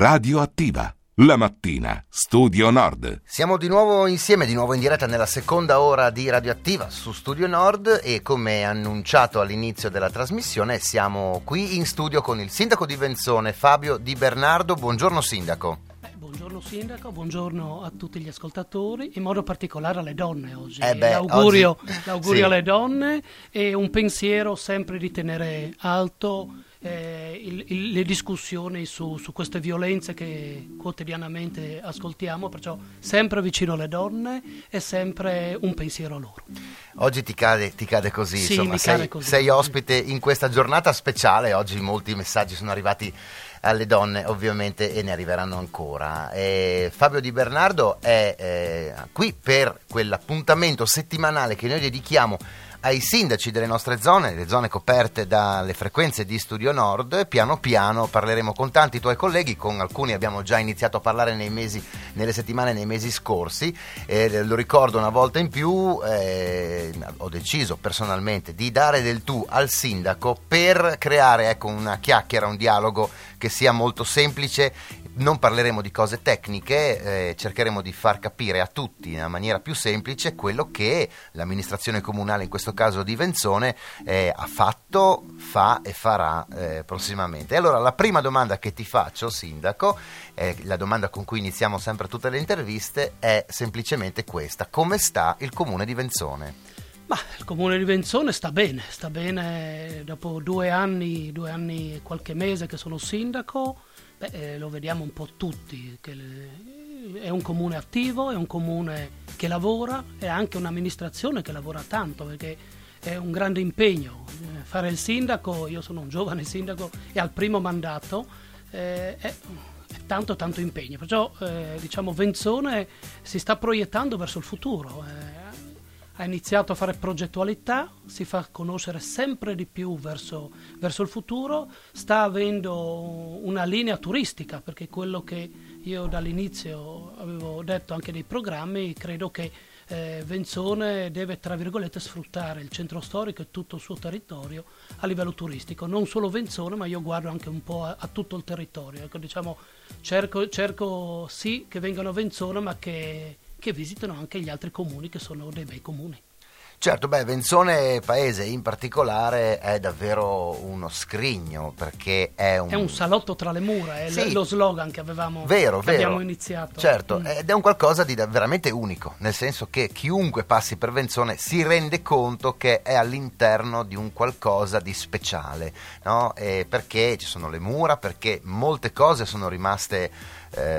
Radioattiva. La mattina, Studio Nord. Siamo di nuovo insieme, di nuovo in diretta nella seconda ora di Radioattiva su Studio Nord e come annunciato all'inizio della trasmissione siamo qui in studio con il sindaco di Venzone, Fabio Di Bernardo. Buongiorno sindaco. Buongiorno sindaco, buongiorno a tutti gli ascoltatori, in modo particolare alle donne oggi. L'augurio sì, alle donne e un pensiero sempre di tenere alto le discussioni su queste violenze che quotidianamente ascoltiamo, perciò sempre vicino alle donne e sempre un pensiero a loro. Oggi ti cade così, sì, insomma, sei ospite in questa giornata speciale. Oggi molti messaggi sono arrivati alle donne ovviamente e ne arriveranno ancora. Fabio Di Bernardo è qui per quell'appuntamento settimanale che noi dedichiamo ai sindaci delle nostre zone, le zone coperte dalle frequenze di Studio Nord. Piano piano parleremo con tanti tuoi colleghi, con alcuni abbiamo già iniziato a parlare nelle settimane, nei mesi scorsi. Lo ricordo una volta in più, ho deciso personalmente di dare del tu al sindaco per creare una chiacchiera, un dialogo che sia molto semplice. Non parleremo di cose tecniche, cercheremo di far capire a tutti in una maniera più semplice quello che l'amministrazione comunale, in questo caso di Venzone, ha fatto, fa e farà prossimamente. Allora la prima domanda che ti faccio, sindaco, la domanda con cui iniziamo sempre tutte le interviste, è semplicemente questa: come sta il comune di Venzone? Ma il comune di Venzone sta bene dopo 2 anni e qualche mese che sono sindaco. Lo vediamo un po' tutti, che è un comune attivo, è un comune che lavora, è anche un'amministrazione che lavora tanto, perché è un grande impegno fare il sindaco. Io sono un giovane sindaco e al primo mandato è tanto impegno, perciò Venzone si sta proiettando verso il futuro. Ha iniziato a fare progettualità, si fa conoscere sempre di più verso il futuro, sta avendo una linea turistica, perché quello che io dall'inizio avevo detto anche nei programmi, credo che Venzone deve, tra virgolette, sfruttare il centro storico e tutto il suo territorio a livello turistico. Non solo Venzone, ma io guardo anche un po' a tutto il territorio. Ecco, cerco sì che vengano a Venzone, ma che visitano anche gli altri comuni, che sono dei bei comuni. Certo, Venzone paese in particolare è davvero uno scrigno, perché è un salotto tra le mura, è sì, lo slogan che abbiamo iniziato. Certo, ed è un qualcosa di veramente unico, nel senso che chiunque passi per Venzone si rende conto che è all'interno di un qualcosa di speciale, no? Perché ci sono le mura, perché molte cose sono rimaste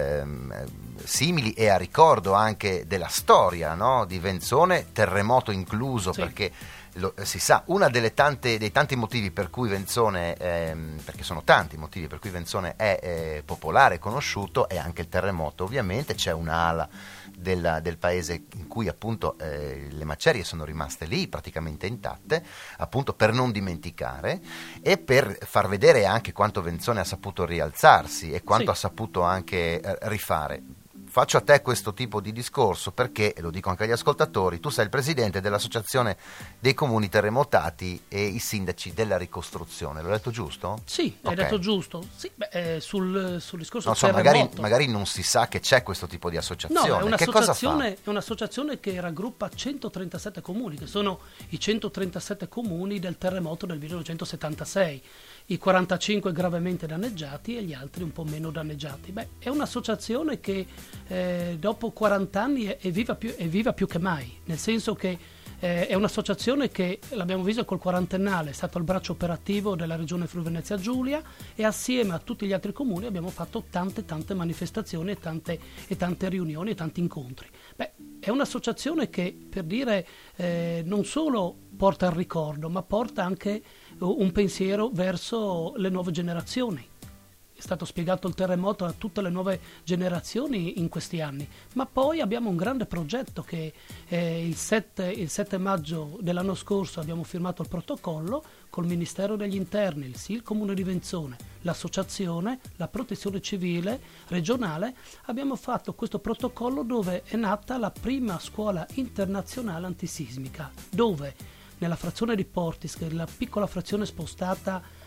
simili e a ricordo anche della storia, no? Di Venzone, terremoto incluso, sì. Perché si sa, una dei tanti motivi per cui Venzone, perché sono tanti motivi per cui Venzone è popolare e conosciuto, è anche il terremoto. Ovviamente c'è un'ala del paese in cui appunto le macerie sono rimaste lì praticamente intatte, appunto per non dimenticare e per far vedere anche quanto Venzone ha saputo rialzarsi e quanto ha saputo anche rifare. Faccio a te questo tipo di discorso perché, e lo dico anche agli ascoltatori, tu sei il presidente dell'Associazione dei Comuni Terremotati e i sindaci della ricostruzione. L'ho detto giusto? Sì, okay. Hai detto giusto. Sì, sul discorso del terremoto. Magari non si sa che c'è questo tipo di associazione. No, è un'associazione che raggruppa 137 comuni, che sono i 137 comuni del terremoto del 1976. I 45 gravemente danneggiati e gli altri un po' meno danneggiati. È un'associazione che dopo 40 anni è viva più che mai, nel senso che è un'associazione che, l'abbiamo visto col quarantennale, è stato il braccio operativo della regione Friuli Venezia Giulia, e assieme a tutti gli altri comuni abbiamo fatto tante manifestazioni e tante riunioni e tanti incontri. È un'associazione che, per dire, non solo porta il ricordo, ma porta anche un pensiero verso le nuove generazioni. È stato spiegato il terremoto a tutte le nuove generazioni in questi anni, ma poi abbiamo un grande progetto che il 7 maggio dell'anno scorso abbiamo firmato il protocollo col Ministero degli Interni, il Comune di Venzone, l'associazione, la protezione civile regionale. Abbiamo fatto questo protocollo dove è nata la prima scuola internazionale antisismica, dove nella frazione di Portis, che è la piccola frazione spostata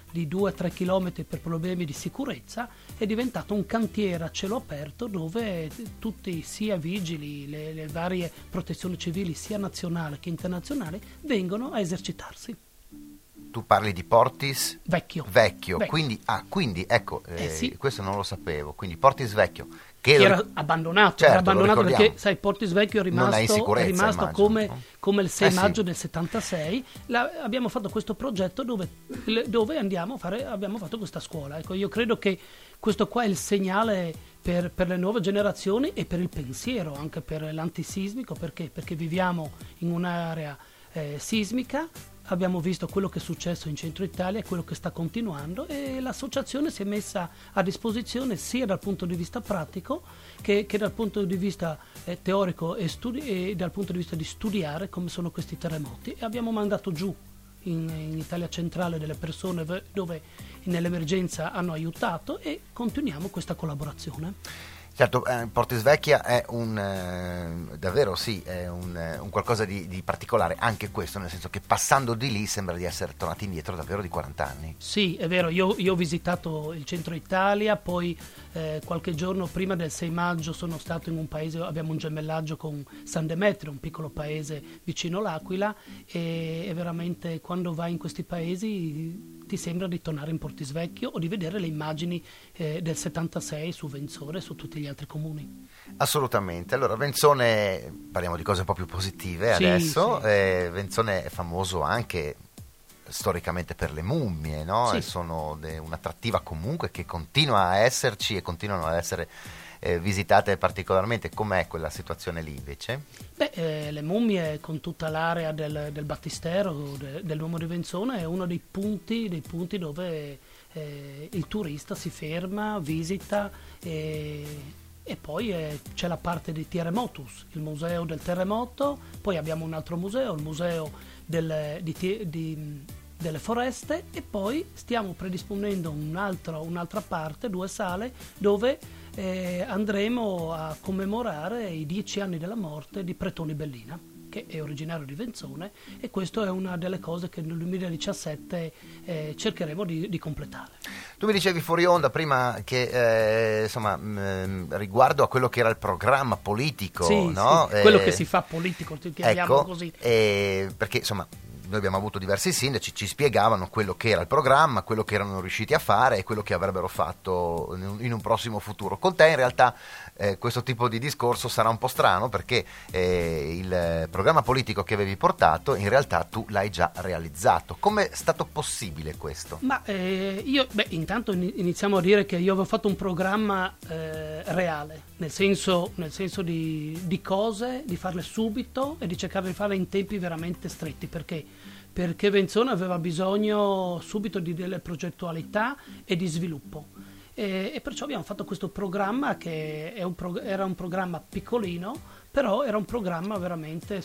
di 2-3 chilometri per problemi di sicurezza, è diventato un cantiere a cielo aperto dove tutti, sia vigili, le varie protezioni civili, sia nazionali che internazionali, vengono a esercitarsi. Tu parli di Portis Vecchio. Quindi ecco, sì. Questo non lo sapevo, quindi Portis Vecchio. Che era abbandonato, certo, perché sai, Portis Vecchio è rimasto immagino, come, no? come il 6 Sì. maggio del 76. Abbiamo fatto questo progetto dove abbiamo fatto questa scuola. Ecco, io credo che questo qua è il segnale per le nuove generazioni e per il pensiero, anche per l'antisismico, perché viviamo in un'area sismica. Abbiamo visto quello che è successo in centro Italia e quello che sta continuando, e l'associazione si è messa a disposizione sia dal punto di vista pratico che dal punto di vista teorico e dal punto di vista di studiare come sono questi terremoti, e abbiamo mandato giù in Italia centrale delle persone dove nell'emergenza hanno aiutato, e continuiamo questa collaborazione. Certo, Portis Vecchia è davvero sì, è un qualcosa di particolare, anche questo, nel senso che passando di lì sembra di essere tornati indietro davvero di 40 anni. Sì, è vero, io ho visitato il centro Italia, poi qualche giorno prima del 6 maggio sono stato in un paese, abbiamo un gemellaggio con San Demetrio, un piccolo paese vicino l'Aquila, e veramente quando vai in questi paesi ti sembra di tornare in Portis Vecchio o di vedere le immagini del 76 su Venzone e su tutti gli altri comuni. Assolutamente. Allora, Venzone, parliamo di cose un po' più positive adesso. Sì. Venzone è famoso anche storicamente per le mummie, no? Sì. Sono un'attrattiva comunque che continua a esserci e continuano ad essere visitate particolarmente. Com'è quella situazione lì invece? Le mummie, con tutta l'area del battistero dell'uomo di Venzone, è uno dei punti dove il turista si ferma, visita, e poi c'è la parte di Terremotus, il museo del terremoto, poi abbiamo un altro museo, il museo delle foreste, e poi stiamo predisponendo un'altra parte, 2 sale, dove andremo a commemorare i 10 anni della morte di Pretoni Bellina, che è originario di Venzone, e questo è una delle cose che nel 2017 cercheremo di completare. Tu mi dicevi fuori onda prima che riguardo a quello che era il programma politico, sì, no? Sì, quello che si fa politico, chiamiamo ecco, così. Perché insomma noi abbiamo avuto diversi sindaci, ci spiegavano quello che era il programma, quello che erano riusciti a fare e quello che avrebbero fatto in un prossimo futuro. Con te in realtà questo tipo di discorso sarà un po' strano, perché il programma politico che avevi portato in realtà tu l'hai già realizzato. Come è stato possibile questo? Ma intanto iniziamo a dire che io avevo fatto un programma reale, nel senso di cose, di farle subito e di cercare di farle in tempi veramente stretti, perché Venzone aveva bisogno subito di delle progettualità e di sviluppo, e perciò abbiamo fatto questo programma che era un programma piccolino, però era un programma veramente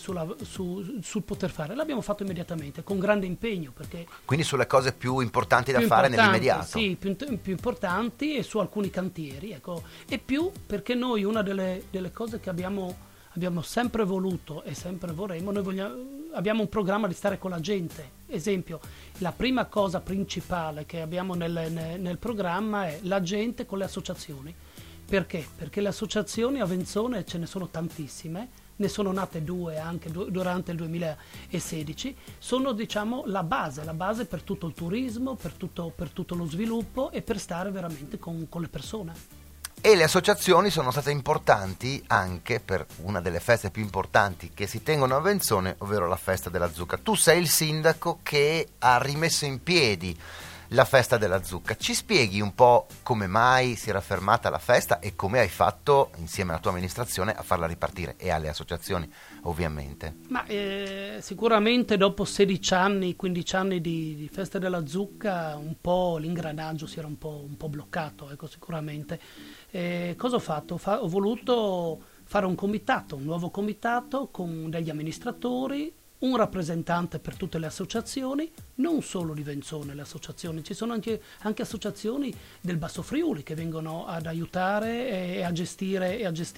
sul poter fare. L'abbiamo fatto immediatamente con grande impegno, perché quindi sulle cose più importanti da fare nell'immediato. Sì, più importanti, e su alcuni cantieri, ecco. E più perché noi una delle cose che abbiamo sempre voluto e sempre vorremmo, abbiamo un programma di stare con la gente. Esempio, la prima cosa principale che abbiamo nel programma è la gente con le associazioni. Perché? Perché le associazioni a Venzone ce ne sono tantissime, ne sono nate 2 anche durante il 2016, sono la base per tutto il turismo, per tutto lo sviluppo e per stare veramente con le persone. E le associazioni sono state importanti anche per una delle feste più importanti che si tengono a Venzone, ovvero la festa della zucca. Tu sei il sindaco che ha rimesso in piedi la festa della zucca. Ci spieghi un po' come mai si era fermata la festa e come hai fatto insieme alla tua amministrazione a farla ripartire, e alle associazioni ovviamente? Ma sicuramente dopo 16 anni, 15 anni di festa della zucca un po' l'ingranaggio si era un po' bloccato, ecco, sicuramente. Cosa ho fatto? Ho voluto fare un nuovo comitato con degli amministratori, un rappresentante per tutte le associazioni, non solo di Venzone le associazioni, ci sono anche associazioni del Basso Friuli che vengono ad aiutare e a gestire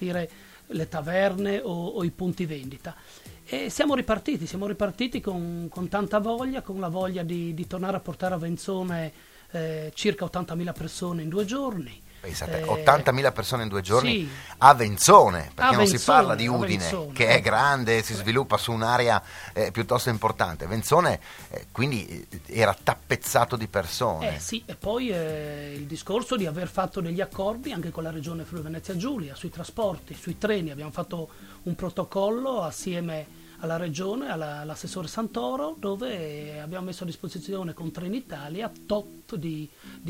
le taverne o i punti vendita. E siamo ripartiti con tanta voglia, con la voglia di tornare a portare a Venzone circa 80.000 persone in 2 giorni. Pensate, 80.000 persone in 2 giorni sì. a Venzone, perché A non si Venzone, parla di a Udine, Venzone. che è grande, si sviluppa su un'area piuttosto importante. Venzone quindi era tappezzato di persone. Sì, e poi il discorso di aver fatto degli accordi anche con la regione Friuli Venezia Giulia sui trasporti, sui treni. Abbiamo fatto un protocollo assieme alla regione, all'assessore Santoro, dove abbiamo messo a disposizione con Trenitalia tot di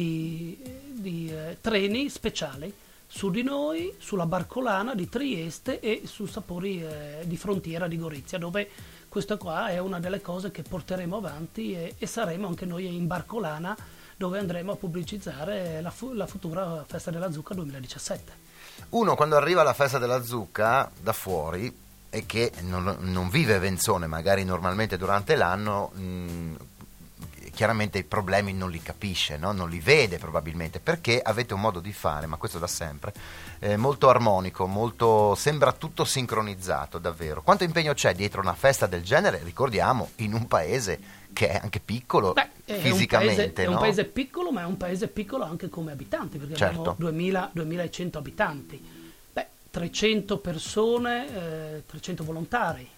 treni speciali su di noi, sulla Barcolana di Trieste e su Sapori di Frontiera di Gorizia, dove questa qua è una delle cose che porteremo avanti e saremo anche noi in Barcolana, dove andremo a pubblicizzare la futura Festa della Zucca 2017. Uno quando arriva alla Festa della Zucca da fuori e che non vive Venzone magari normalmente durante l'anno, chiaramente i problemi non li capisce, no? Non li vede probabilmente, perché avete un modo di fare, ma questo da sempre, molto armonico, sembra tutto sincronizzato davvero. Quanto impegno c'è dietro una festa del genere, ricordiamo, in un paese che è anche piccolo fisicamente? È un paese piccolo, ma è un paese piccolo anche come abitanti, perché certo. Abbiamo 2.100 abitanti. 300 persone, 300 volontari,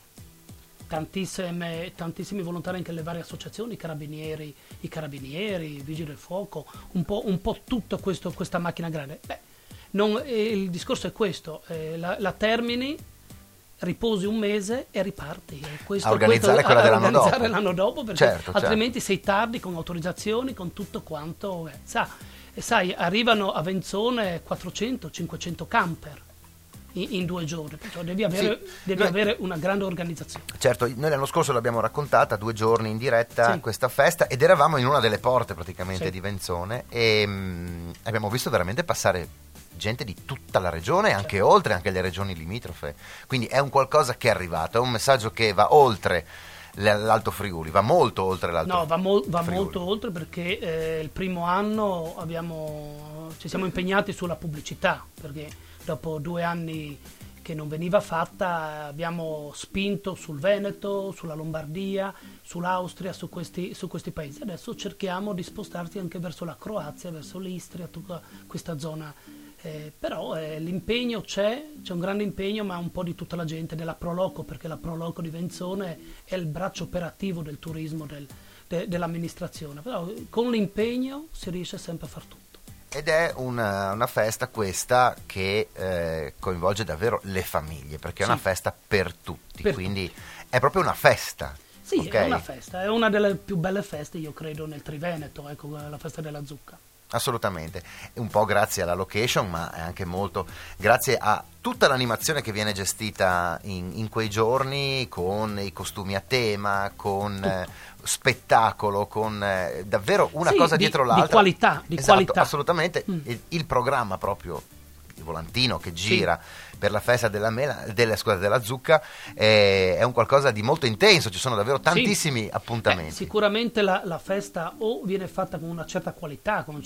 tantissimi volontari anche le varie associazioni, i carabinieri, i vigili del fuoco, un po' tutta questa macchina grande. Il discorso è questo, la termini, riposi un mese e riparti. A organizzare quella dell'anno dopo. L'anno dopo, perché certo. Altrimenti sei tardi con autorizzazioni, con tutto quanto. Sai, arrivano a Venzone 400-500 camper in 2 giorni, perciò devi avere una grande organizzazione. Certo, noi l'anno scorso l'abbiamo raccontata 2 giorni in diretta, sì. Questa festa, ed eravamo in una delle porte praticamente sì. di Venzone e abbiamo visto veramente passare gente di tutta la regione, anche certo. oltre, anche le regioni limitrofe, quindi è un qualcosa che è arrivato, è un messaggio che va oltre l'Alto Friuli, va molto oltre l'Alto Friuli. Va molto oltre, perché il primo anno ci siamo impegnati sulla pubblicità, perché dopo 2 anni che non veniva fatta abbiamo spinto sul Veneto, sulla Lombardia, sull'Austria, su questi paesi. Adesso cerchiamo di spostarci anche verso la Croazia, verso l'Istria, tutta questa zona. Però l'impegno c'è un grande impegno, ma un po' di tutta la gente della Proloco, perché la Proloco di Venzone è il braccio operativo del turismo dell'amministrazione. Però con l'impegno si riesce sempre a far tutto. Ed è una festa questa che coinvolge davvero le famiglie, perché è una festa per tutti, quindi è proprio una festa. Sì, okay? È una festa, è una delle più belle feste, io credo, nel Triveneto, ecco, la Festa della Zucca. Assolutamente, un po' grazie alla location, ma è anche molto grazie a tutta l'animazione che viene gestita in quei giorni, con i costumi a tema, con spettacolo, con davvero una cosa dietro l'altra. Di qualità, qualità. Assolutamente, il programma proprio, il volantino che gira per la festa della zucca è un qualcosa di molto intenso, ci sono davvero tantissimi appuntamenti. Sicuramente la festa o viene fatta con una certa qualità, con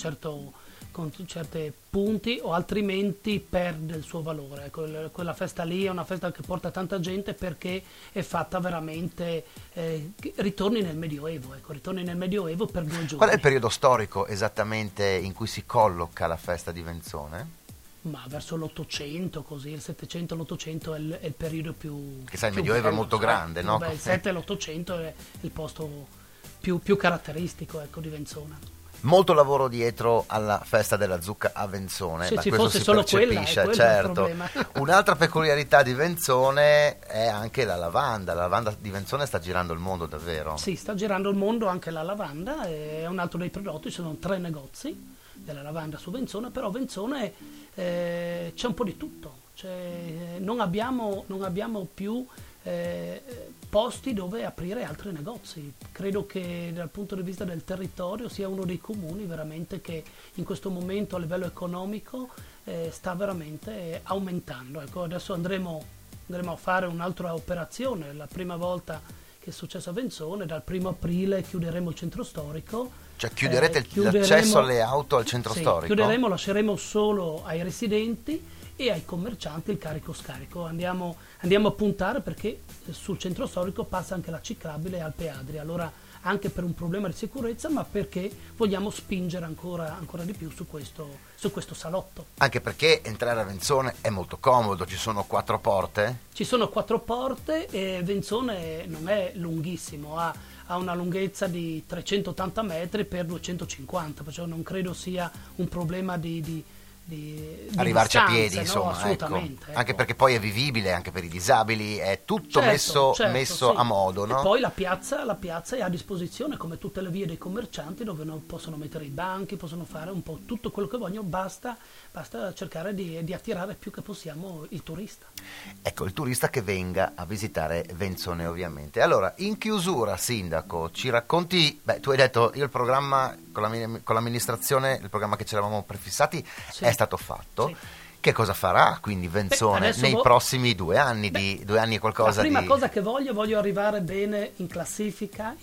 certi punti, o altrimenti perde il suo valore. Ecco, quella festa lì è una festa che porta tanta gente perché è fatta veramente, ritorni nel Medioevo per 2 giorni. Qual è il periodo storico esattamente in cui si colloca la festa di Venzone? Ma verso l'800, così, il 700 l'800 è il periodo più... Che sai, il Medioevo è molto grande, no? Il 7 e l'800 è il posto più caratteristico, ecco, di Venzone. Molto lavoro dietro alla festa della zucca a Venzone, se da ci questo fosse si solo percepisce, quello certo. è il problema. Un'altra peculiarità di Venzone è anche la lavanda di Venzone sta girando il mondo davvero. Sì, sta girando il mondo anche la lavanda, è un altro dei prodotti, ci sono 3 negozi della lavanda su Venzone, però Venzone c'è un po' di tutto, non abbiamo più posti dove aprire altri negozi. Credo che dal punto di vista del territorio sia uno dei comuni veramente che in questo momento a livello economico sta veramente aumentando. Ecco, adesso andremo a fare un'altra operazione, la prima volta che è successo a Venzone, dal 1 aprile chiuderemo il centro storico. Cioè chiuderete l'accesso alle auto al centro storico? Chiuderemo, lasceremo solo ai residenti e ai commercianti il carico-scarico. Andiamo a puntare perché sul centro storico passa anche la ciclabile Alpe Adria, allora anche per un problema di sicurezza, ma perché vogliamo spingere ancora di più su questo salotto. Anche perché entrare a Venzone è molto comodo, ci sono 4 porte? Ci sono 4 porte e Venzone non è lunghissimo, ha una lunghezza di 380 metri per 250, perciò non credo sia un problema di arrivarci a piedi, no? insomma, Assolutamente, ecco. Anche perché poi è vivibile anche per i disabili, è tutto messo sì. a modo, no? E poi la piazza è a disposizione come tutte le vie dei commercianti, dove possono mettere i banchi, possono fare un po' tutto quello che vogliono, basta cercare di attirare più che possiamo il turista. Ecco, il turista che venga a visitare Venzone, ovviamente. Allora, in chiusura, sindaco, ci racconti, tu hai detto, io il programma con l'amministrazione, il programma che ci eravamo prefissati è stato fatto. Sì. Che cosa farà quindi Venzone nei prossimi 2 anni, 2 anni e qualcosa? La prima cosa che voglio arrivare bene in classifica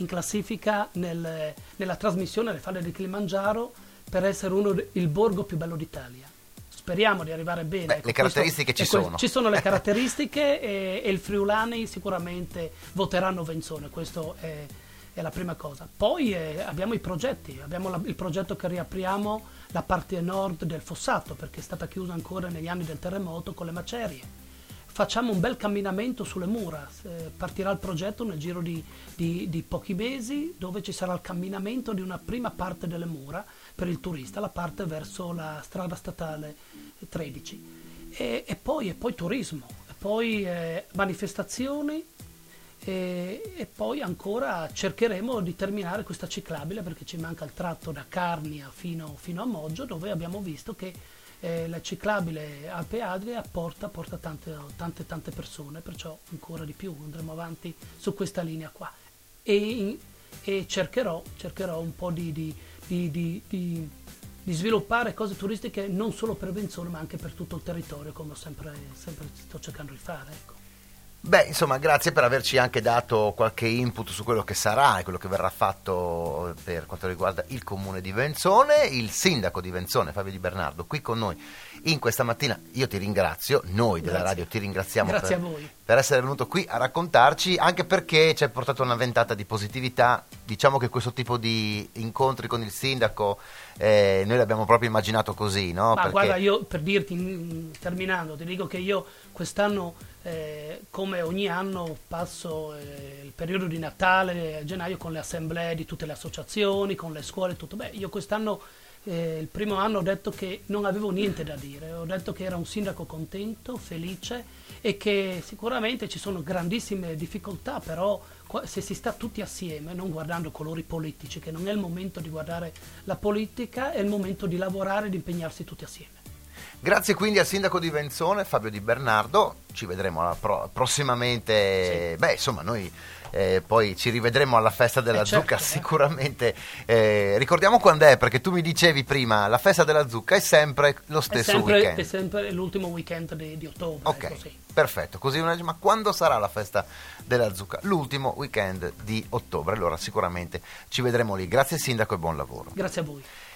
nella trasmissione alle Falle di Kilimangiaro, per essere il borgo più bello d'Italia. Speriamo di arrivare bene. Ecco, le caratteristiche ci sono. Ci sono le caratteristiche e il friulani sicuramente voteranno Venzone, questo è la prima cosa. Poi abbiamo i progetti, abbiamo il progetto che riapriamo la parte nord del fossato, perché è stata chiusa ancora negli anni del terremoto con le macerie. Facciamo un bel camminamento sulle mura, partirà il progetto nel giro di pochi mesi, dove ci sarà il camminamento di una prima parte delle mura per il turista, la parte verso la strada statale 13, e poi turismo, e poi manifestazioni, e poi ancora cercheremo di terminare questa ciclabile, perché ci manca il tratto da Carnia fino a Moggio, dove abbiamo visto che la ciclabile Alpe Adria porta tante persone, perciò ancora di più andremo avanti su questa linea qua, e cercherò un po' di sviluppare cose turistiche non solo per Venzone ma anche per tutto il territorio, come sempre sto cercando di fare, ecco. Insomma, grazie per averci anche dato qualche input su quello che sarà e quello che verrà fatto per quanto riguarda il comune di Venzone. Il sindaco di Venzone, Fabio Di Bernardo, qui con noi in questa mattina. Io ti ringrazio, noi della radio ti ringraziamo per essere venuto qui a raccontarci, anche perché ci hai portato una ventata di positività. Diciamo che questo tipo di incontri con il sindaco noi l'abbiamo proprio immaginato così, no? Ma guarda, io per dirti, terminando, ti dico che io quest'anno, come ogni anno, passo il periodo di Natale a gennaio con le assemblee di tutte le associazioni, con le scuole, tutto. Io quest'anno, il primo anno, ho detto che non avevo niente da dire, ho detto che era un sindaco contento, felice, e che sicuramente ci sono grandissime difficoltà, però se si sta tutti assieme, non guardando colori politici, che non è il momento di guardare la politica, è il momento di lavorare e di impegnarsi tutti assieme. Grazie quindi al sindaco di Venzone, Fabio Di Bernardo. Ci vedremo prossimamente. Sì. Insomma, noi poi ci rivedremo alla festa della zucca, sicuramente. Ricordiamo quando è, perché tu mi dicevi prima, la festa della zucca è sempre lo stesso weekend. È sempre l'ultimo weekend di ottobre. Ok, ecco, sì. Perfetto. Così ma quando sarà la festa della zucca? L'ultimo weekend di ottobre. Allora sicuramente ci vedremo lì. Grazie sindaco e buon lavoro. Grazie a voi.